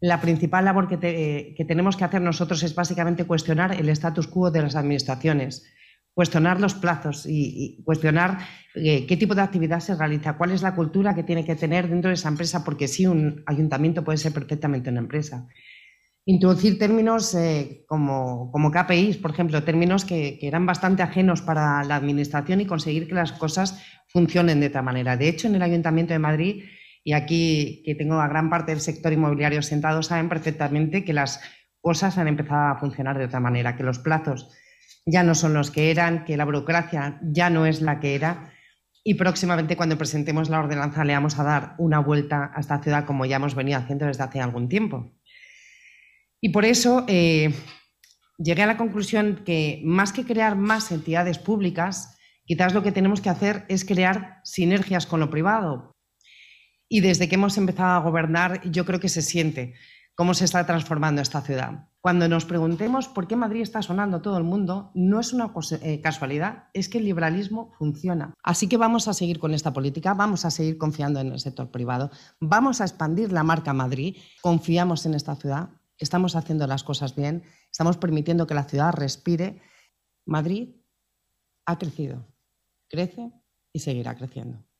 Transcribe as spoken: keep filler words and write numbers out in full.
la principal labor que, te, que tenemos que hacer nosotros es básicamente cuestionar el status quo de las administraciones, cuestionar los plazos y, y cuestionar eh, qué tipo de actividad se realiza, cuál es la cultura que tiene que tener dentro de esa empresa, porque sí, un ayuntamiento puede ser perfectamente una empresa. Introducir términos eh, como, como K P Is, por ejemplo, términos que, que eran bastante ajenos para la administración y conseguir que las cosas funcionen de otra manera. De hecho, en el Ayuntamiento de Madrid, y aquí que tengo a gran parte del sector inmobiliario sentado, saben perfectamente que las cosas han empezado a funcionar de otra manera, que los plazos ya no son los que eran, que la burocracia ya no es la que era y próximamente cuando presentemos la ordenanza le vamos a dar una vuelta a esta ciudad como ya hemos venido haciendo desde hace algún tiempo. Y por eso eh, llegué a la conclusión que más que crear más entidades públicas, quizás lo que tenemos que hacer es crear sinergias con lo privado. Y desde que hemos empezado a gobernar, yo creo que se siente cómo se está transformando esta ciudad. Cuando nos preguntemos por qué Madrid está sonando todo el mundo, no es una casualidad, es que el liberalismo funciona. Así que vamos a seguir con esta política, vamos a seguir confiando en el sector privado, vamos a expandir la marca Madrid, confiamos en esta ciudad, estamos haciendo las cosas bien, estamos permitiendo que la ciudad respire. Madrid ha crecido, crece y seguirá creciendo.